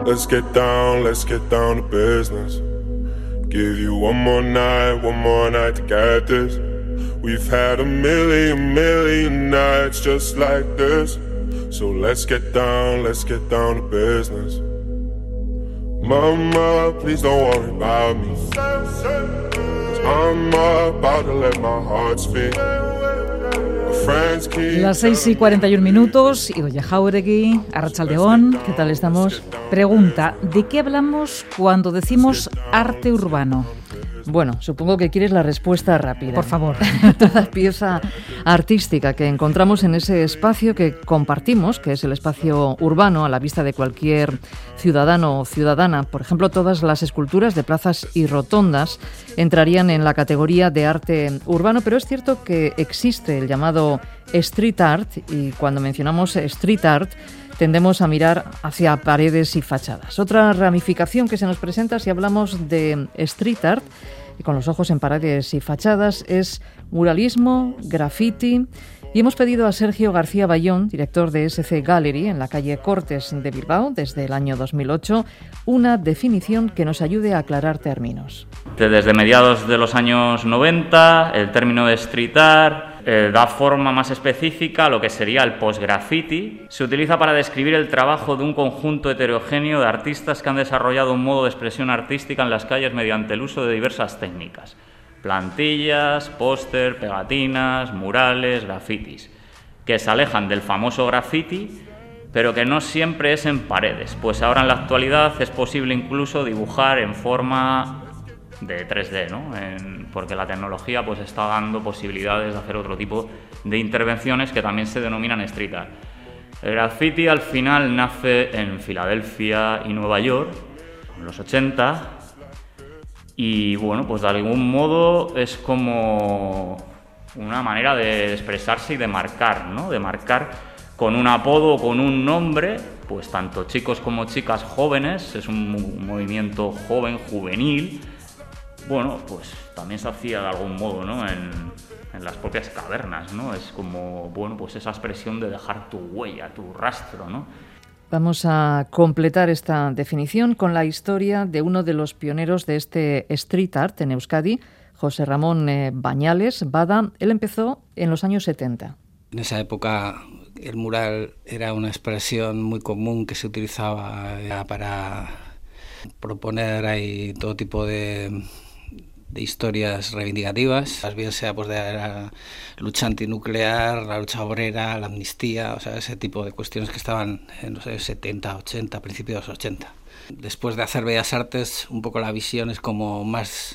Let's get down to business. Give you one more night to get this. We've had a million nights just like this. So let's get down to business. Mama, please don't worry about me, 'cause I'm about to let my heart speak. Las 6:41, Idoia Jauregui, Arratsaldeon, ¿qué tal estamos? Pregunta, ¿de qué hablamos cuando decimos arte urbano? Bueno, supongo que quieres la respuesta rápida. Por favor. Toda pieza artística que encontramos en ese espacio que compartimos, que es el espacio urbano a la vista de cualquier ciudadano o ciudadana. Por ejemplo, todas las esculturas de plazas y rotondas entrarían en la categoría de arte urbano, pero es cierto que existe el llamado street art, y cuando mencionamos street art tendemos a mirar hacia paredes y fachadas. Otra ramificación que se nos presenta si hablamos de street art, y con los ojos en paredes y fachadas, es muralismo, graffiti. Y hemos pedido a Sergio García Bayón, director de SC Gallery en la calle Cortes de Bilbao desde el año 2008, una definición que nos ayude a aclarar términos. Desde mediados de los años 90, el término de street art da forma más específica a lo que sería el post-graffiti. Se utiliza para describir el trabajo de un conjunto heterogéneo de artistas que han desarrollado un modo de expresión artística en las calles mediante el uso de diversas técnicas: plantillas, póster, pegatinas, murales, grafitis, que se alejan del famoso graffiti, pero que no siempre es en paredes, pues ahora en la actualidad es posible incluso dibujar en forma de 3D, ¿no? Porque la tecnología pues está dando posibilidades de hacer otro tipo de intervenciones que también se denominan street art. El graffiti al final nace en Filadelfia y Nueva York en los 80 y bueno, pues de algún modo es como una manera de expresarse y de marcar, ¿no? De marcar con un apodo o con un nombre, pues tanto chicos como chicas jóvenes. Es un movimiento joven, juvenil. Bueno, pues también se hacía de algún modo, ¿no? En las propias cavernas, ¿no? Es como, bueno, pues esa expresión de dejar tu huella, tu rastro, ¿no? Vamos a completar esta definición con la historia de uno de los pioneros de este street art en Euskadi, José Ramón Bañales Bada. Él empezó en los años 70. En esa época el mural era una expresión muy común que se utilizaba para proponer ahí todo tipo de historias reivindicativas, más bien sea pues de la lucha antinuclear, la lucha obrera, la amnistía, o sea, ese tipo de cuestiones que estaban en los años 70, 80, principios de los 80. Después de hacer Bellas Artes, un poco la visión es como más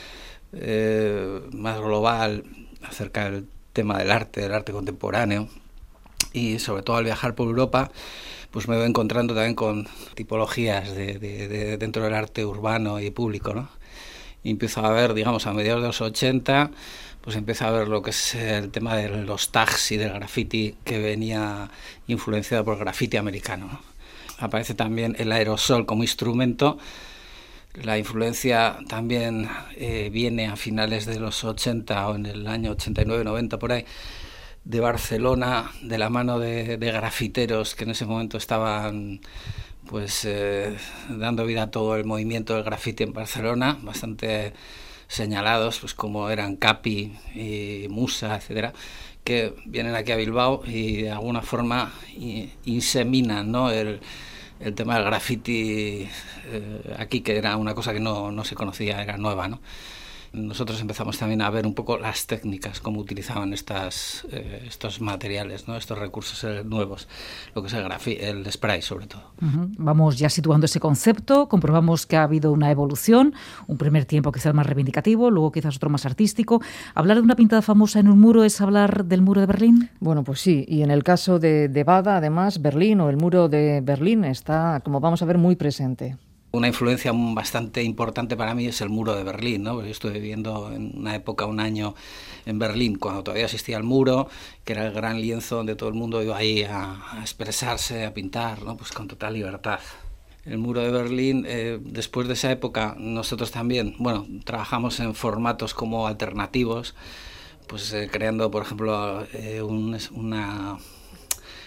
global acerca del tema del arte contemporáneo, y sobre todo al viajar por Europa pues me voy encontrando también con tipologías de dentro del arte urbano y público, ¿no? Y empiezo a ver, digamos, a mediados de los 80, pues empiezo a ver lo que es el tema de los tags y del graffiti, que venía influenciado por el graffiti americano, ¿no? Aparece también el aerosol como instrumento. La influencia también viene a finales de los 80 o en el año 89-90 por ahí, de Barcelona, de la mano de grafiteros que en ese momento estaban pues dando vida a todo el movimiento del graffiti en Barcelona, bastante señalados, pues como eran Capi y Musa, etcétera, que vienen aquí a Bilbao y de alguna forma inseminan, ¿no?, el tema del graffiti aquí, que era una cosa que no se conocía, era nueva, ¿no? Nosotros empezamos también a ver un poco las técnicas, cómo utilizaban estos materiales, ¿no?, estos recursos nuevos, lo que es el spray sobre todo. Vamos ya situando ese concepto, comprobamos que ha habido una evolución, un primer tiempo quizás más reivindicativo, luego quizás otro más artístico. ¿Hablar de una pintada famosa en un muro es hablar del muro de Berlín? Bueno, pues sí, y en el caso de Bada, además, Berlín o el muro de Berlín está, como vamos a ver, muy presente. Una influencia bastante importante para mí es el muro de Berlín, ¿no? Porque yo estuve viviendo en una época, un año en Berlín, cuando todavía existía el muro, que era el gran lienzo donde todo el mundo iba ahí a expresarse, a pintar, ¿no?, pues con total libertad. El muro de Berlín, después de esa época, nosotros también, bueno, trabajamos en formatos como alternativos, pues creando, por ejemplo,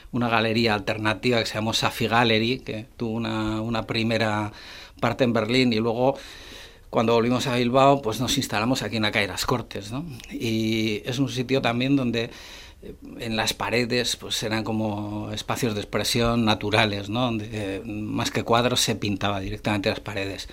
una galería alternativa que se llamó Safi Gallery, que tuvo una primera parte en Berlín, y luego cuando volvimos a Bilbao pues nos instalamos aquí en la calle Las Cortes, ¿no? Y es un sitio también donde en las paredes pues eran como espacios de expresión naturales, ¿no? Donde más que cuadros se pintaba directamente las paredes.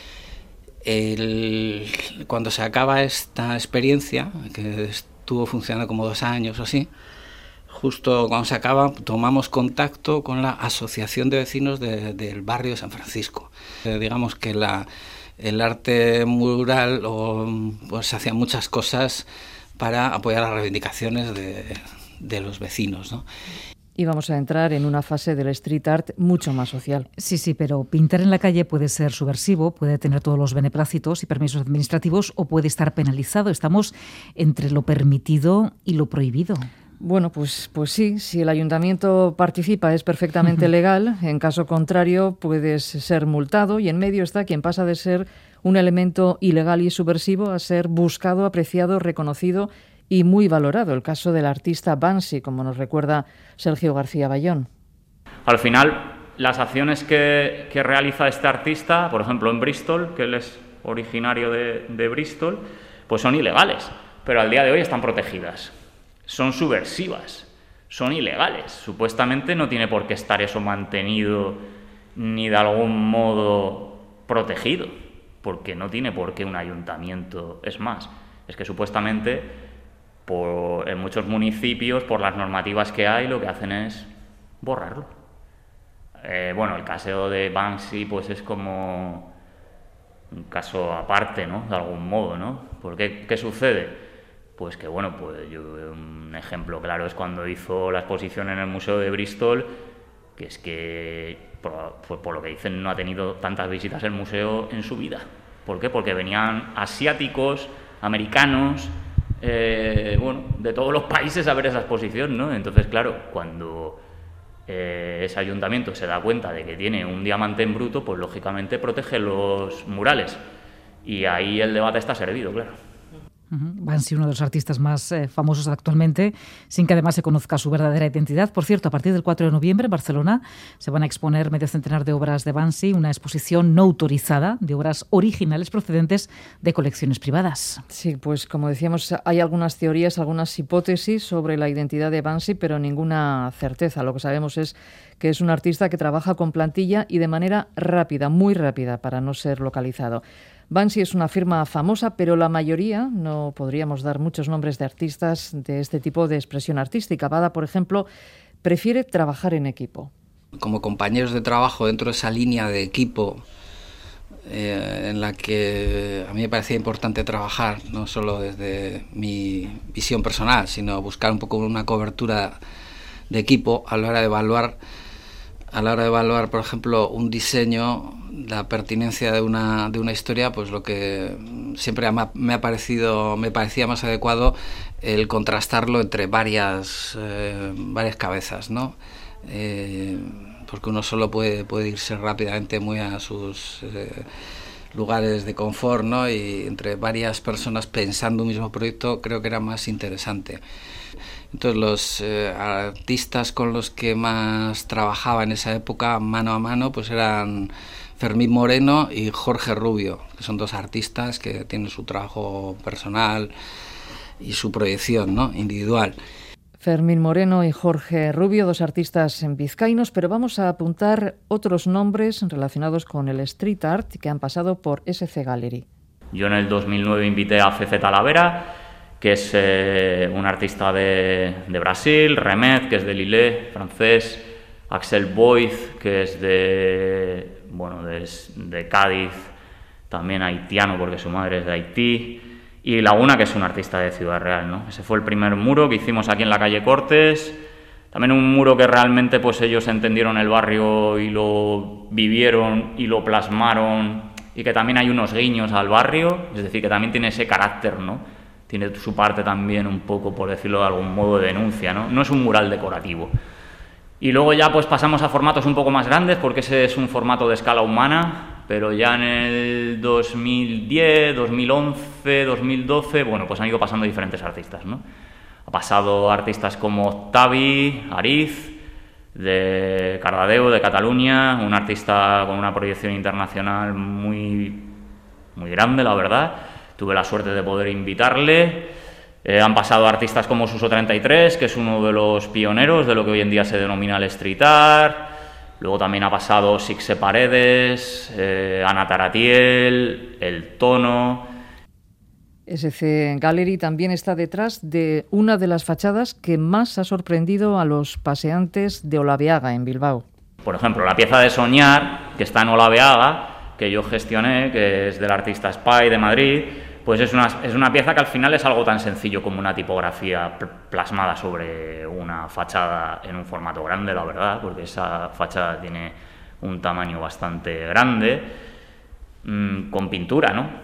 Cuando se acaba esta experiencia, que estuvo funcionando como 2 años o así, justo cuando se acaba tomamos contacto con la Asociación de Vecinos del barrio de San Francisco. Digamos que el arte mural pues hacía muchas cosas para apoyar las reivindicaciones de los vecinos, ¿no? Y vamos a entrar en una fase del street art mucho más social. Sí, pero pintar en la calle puede ser subversivo, puede tener todos los beneplácitos y permisos administrativos o puede estar penalizado. Estamos entre lo permitido y lo prohibido. Bueno, pues sí, si el ayuntamiento participa es perfectamente legal, en caso contrario puedes ser multado y en medio está quien pasa de ser un elemento ilegal y subversivo a ser buscado, apreciado, reconocido y muy valorado. El caso del artista Banksy, como nos recuerda Sergio García Bayón. Al final, las acciones que realiza este artista, por ejemplo en Bristol, que él es originario de Bristol, pues son ilegales, pero al día de hoy están protegidas. Son subversivas, son ilegales. Supuestamente no tiene por qué estar eso mantenido ni de algún modo protegido, porque no tiene por qué un ayuntamiento. Es más, es que supuestamente en muchos municipios, por las normativas que hay, lo que hacen es borrarlo. Bueno, el caso de Banksy pues es como un caso aparte, ¿no? De algún modo, ¿no? ¿Por qué sucede? Pues que, bueno, pues un ejemplo claro es cuando hizo la exposición en el Museo de Bristol, que es que, por lo que dicen, no ha tenido tantas visitas el museo en su vida. ¿Por qué? Porque venían asiáticos, americanos, de todos los países a ver esa exposición, ¿no? Entonces, claro, cuando ese ayuntamiento se da cuenta de que tiene un diamante en bruto, pues lógicamente protege los murales. Y ahí el debate está servido, claro. Banksy, uno de los artistas más famosos actualmente, sin que además se conozca su verdadera identidad. Por cierto, a partir del 4 de noviembre en Barcelona se van a exponer medio centenar de obras de Banksy, una exposición no autorizada de obras originales procedentes de colecciones privadas. Sí, pues como decíamos, hay algunas teorías, algunas hipótesis sobre la identidad de Banksy, pero ninguna certeza. Lo que sabemos es que es un artista que trabaja con plantilla y de manera rápida, muy rápida, para no ser localizado. Banksy es una firma famosa, pero la mayoría, no podríamos dar muchos nombres de artistas de este tipo de expresión artística. Bada, por ejemplo, prefiere trabajar en equipo. Como compañeros de trabajo dentro de esa línea de equipo en la que a mí me parecía importante trabajar, no solo desde mi visión personal, sino buscar un poco una cobertura de equipo a la hora de evaluar, por ejemplo, un diseño, la pertinencia de una historia, pues lo que siempre me parecía más adecuado el contrastarlo entre varias cabezas, ¿no? Porque uno solo puede irse rápidamente muy a sus lugares de confort, ¿no? Y entre varias personas pensando un mismo proyecto creo que era más interesante. Entonces los artistas con los que más trabajaba en esa época mano a mano pues eran Fermín Moreno y Jorge Rubio, que son 2 artistas que tienen su trabajo personal y su proyección, ¿no? Individual. Fermín Moreno y Jorge Rubio, 2 artistas vizcaínos, pero vamos a apuntar otros nombres relacionados con el street art que han pasado por SC Gallery. Yo en el 2009 invité a CC Talavera, que es un artista de Brasil, Remet, que es de Lille, francés, Axel Boyd, que es de Cádiz, también haitiano porque su madre es de Haití, y Laguna, que es un artista de Ciudad Real, ¿no? Ese fue el primer muro que hicimos aquí en la calle Cortes. También un muro que realmente pues ellos entendieron el barrio y lo vivieron y lo plasmaron, y que también hay unos guiños al barrio, es decir, que también tiene ese carácter, ¿no? Tiene su parte también un poco, por decirlo de algún modo, de denuncia, ¿no? No es un mural decorativo. Y luego ya pues pasamos a formatos un poco más grandes, porque ese es un formato de escala humana, pero ya en el 2010, 2011, 2012, bueno, pues han ido pasando diferentes artistas, ¿no? Ha pasado artistas como Octavi, Ariz, de Cardedeu, de Cataluña, un artista con una proyección internacional muy, muy grande, la verdad. Tuve la suerte de poder invitarle. Han pasado artistas como Suso 33, que es uno de los pioneros de lo que hoy en día se denomina el street art. Luego también ha pasado Sixe Paredes, Ana Taratiel, El Tono. SC Gallery también está detrás de una de las fachadas que más ha sorprendido a los paseantes de Olaveaga, en Bilbao. Por ejemplo, la pieza de Soñar, que está en Olaveaga, que yo gestioné, que es del artista Spy de Madrid, pues es una pieza que al final es algo tan sencillo como una tipografía plasmada sobre una fachada en un formato grande, la verdad, porque esa fachada tiene un tamaño bastante grande, con pintura, ¿no?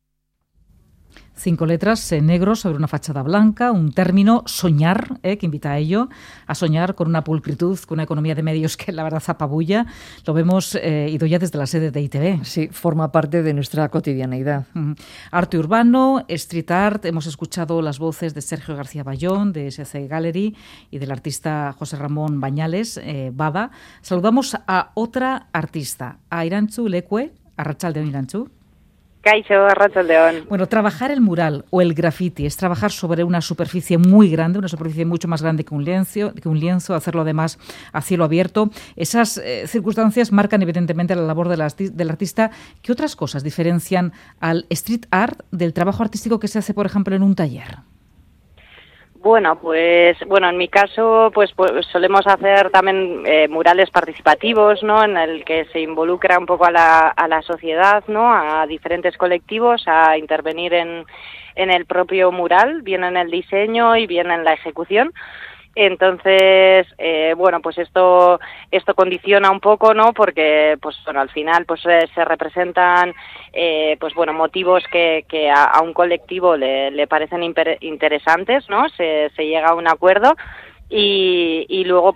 5 letras en negro sobre una fachada blanca, un término, soñar, que invita a ello, a soñar con una pulcritud, con una economía de medios que la verdad apabulla. Lo vemos, Idoia, desde la sede de ITV. Sí, forma parte de nuestra cotidianeidad. Arte urbano, street art, hemos escuchado las voces de Sergio García Bayón, de SC Gallery, y del artista José Ramón Bañales, Bada. Saludamos a otra artista, a Irantzu Leque, Arratsaldeon, Irantzu. Kaixo, Arratsaldeon. Bueno, trabajar el mural o el graffiti es trabajar sobre una superficie muy grande, una superficie mucho más grande que un lienzo, hacerlo además a cielo abierto. Esas circunstancias marcan evidentemente la labor del artista. ¿Qué otras cosas diferencian al street art del trabajo artístico que se hace, por ejemplo, en un taller? Bueno, en mi caso, pues solemos hacer también murales participativos, ¿no? En el que se involucra un poco a la sociedad, ¿no? A diferentes colectivos a intervenir en el propio mural, bien en el diseño y bien en la ejecución. Entonces, pues esto condiciona un poco, ¿no? Porque, al final, se representan, motivos que a un colectivo le parecen interesantes, ¿no? Se llega a un acuerdo. Y luego,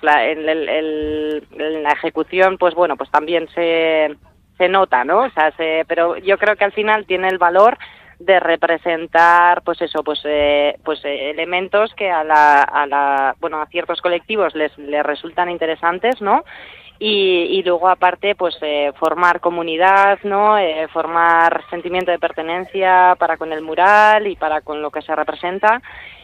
en la ejecución, también se nota, ¿no? O sea, pero yo creo que al final tiene el valor de representar elementos que a ciertos colectivos les resultan interesantes, ¿no? Y luego aparte formar comunidad, ¿no? Formar sentimiento de pertenencia para con el mural y para con lo que se representa.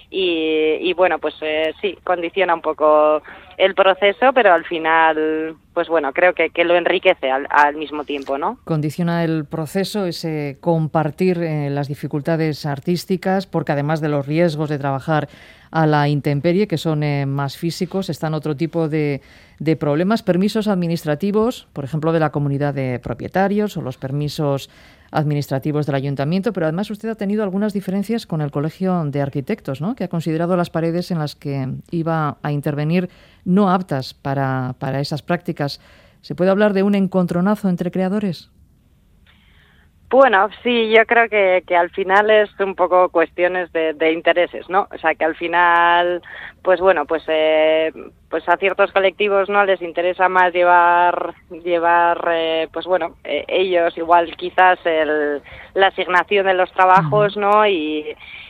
Sí, condiciona un poco el proceso, pero al final, creo que lo enriquece al mismo tiempo, ¿no? Condiciona el proceso ese compartir las dificultades artísticas, porque además de los riesgos de trabajar a la intemperie, que son más físicos, están otro tipo de problemas, permisos administrativos, por ejemplo, de la comunidad de propietarios o los permisos administrativos del ayuntamiento, pero además usted ha tenido algunas diferencias con el Colegio de Arquitectos, ¿no? Que ha considerado las paredes en las que iba a intervenir no aptas para esas prácticas. ¿Se puede hablar de un encontronazo entre creadores? Bueno, sí, yo creo que al final es un poco cuestiones de intereses, ¿no? O sea, que al final, a ciertos colectivos no les interesa más llevar ellos igual quizás la asignación de los trabajos, ¿no? Y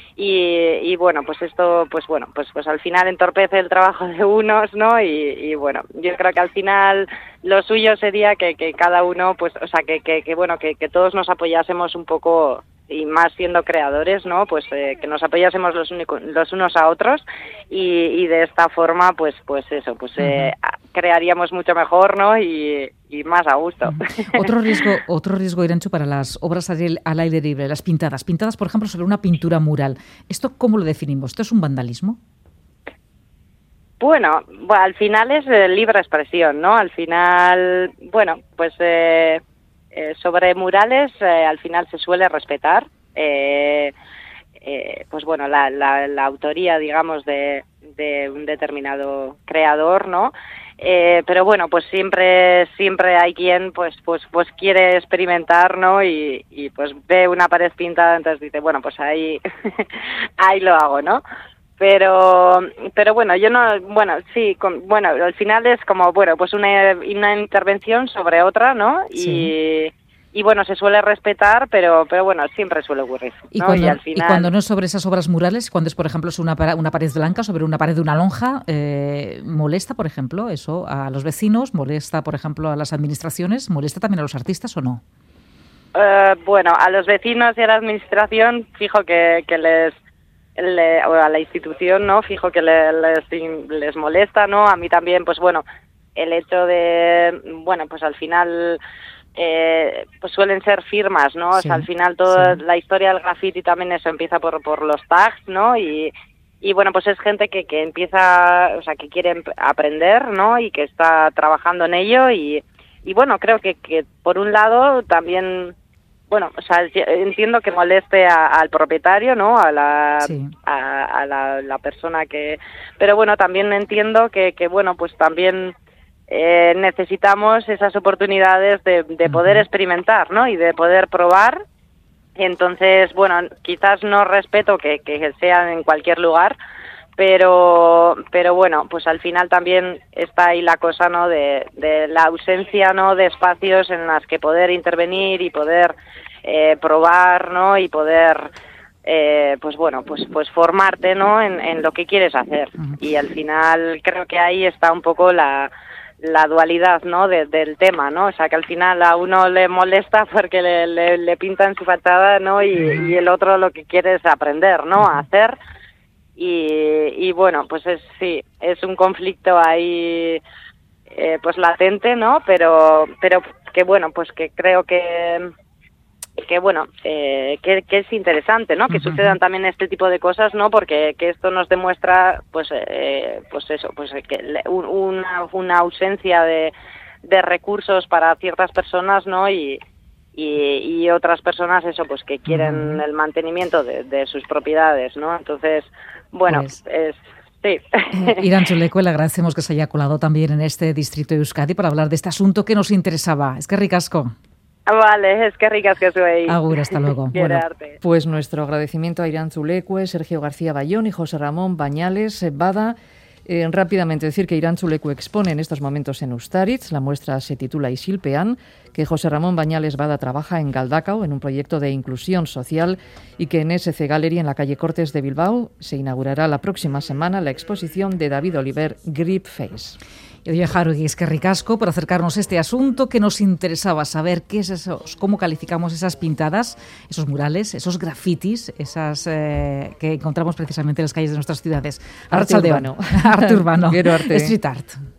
esto al final entorpece el trabajo de unos, ¿no? Yo creo que al final lo suyo sería que cada uno que todos nos apoyásemos un poco, y más siendo creadores, ¿no? Que nos apoyásemos los unos a otros y de esta forma crearíamos mucho mejor, ¿no? Y más a gusto. Otro riesgo, Irantzu, para las obras al aire libre, las pintadas, por ejemplo, sobre una pintura mural. ¿Esto cómo lo definimos? ¿Esto es un vandalismo? Bueno, al final es libre expresión, ¿no? Al final, sobre murales al final se suele respetar la autoría, digamos, de un determinado creador, ¿no? Pero siempre hay quien quiere experimentar, ¿no? Y ve una pared pintada, entonces dice, ahí ahí lo hago, ¿no? Pero yo no, al final es como una intervención sobre otra, ¿no? Sí. bueno, se suele respetar, pero bueno, siempre suele ocurrir, ¿no? Y al final... y cuando no es sobre esas obras murales, cuando es, por ejemplo, es una pared blanca sobre una pared de una lonja, ¿molesta, por ejemplo, eso a los vecinos? ¿Molesta, por ejemplo, a las administraciones? ¿Molesta también a los artistas o no? Bueno, a los vecinos y a la administración, fijo que o a la institución, ¿no? Fijo que les molesta, ¿no? A mí también, pues bueno, el hecho de, bueno, pues al final... pues suelen ser firmas, ¿no? Sí, o sea, al final toda la historia del graffiti también eso empieza por los tags, ¿no? Y bueno, pues es gente que empieza, o sea, que quiere aprender, ¿no? Y que está trabajando en ello y bueno, creo que por un lado también, bueno, o sea, entiendo que moleste al propietario, ¿no? A la persona que... Pero bueno, también entiendo que bueno, pues también... necesitamos esas oportunidades de poder experimentar, ¿no? Y de poder probar. Entonces, bueno, quizás no respeto que sean en cualquier lugar, pero bueno, pues al final también está ahí la cosa, ¿no? De la ausencia, ¿no? De espacios en las que poder intervenir y poder probar, ¿no? Y poder pues bueno, pues formarte, ¿no? En lo que quieres hacer. Y al final creo que ahí está un poco la dualidad, ¿no? del tema, ¿no? O sea, que al final a uno le molesta porque le pintan su fachada, ¿no? Y el otro lo que quiere es aprender, ¿no? A hacer. Y bueno, pues es un conflicto ahí pues latente, ¿no? Pero que bueno, pues que creo que bueno, que es interesante, ¿no? Que sucedan también este tipo de cosas, ¿no? Porque que esto nos demuestra, pues eso, pues que una ausencia de recursos para ciertas personas, ¿no? Y otras personas, eso, pues que quieren el mantenimiento de sus propiedades, ¿no? Entonces, bueno, pues... Sí. Irantxu Leque, le agradecemos que se haya colado también en este distrito de Euskadi para hablar de este asunto que nos interesaba. Eskerrik asko. Vale, es que ricas que soy. Agur, hasta luego. Bueno, pues nuestro agradecimiento a Irantxu Leque, Sergio García Bayón y José Ramón Bañales Bada. Rápidamente decir que Irantxu Leque expone en estos momentos en Ustaritz, la muestra se titula Isilpean, que José Ramón Bañales Bada trabaja en Galdakao en un proyecto de inclusión social y que en SC Gallery en la calle Cortes de Bilbao se inaugurará la próxima semana la exposición de David Oliver Grip Face. Y oye, Jarugui, eskerrik asko por acercarnos a este asunto que nos interesaba saber qué es eso, cómo calificamos esas pintadas, esos murales, esos grafitis, esas que encontramos precisamente en las calles de nuestras ciudades. Arte urbano. Arte urbano. Gero arte. Street art.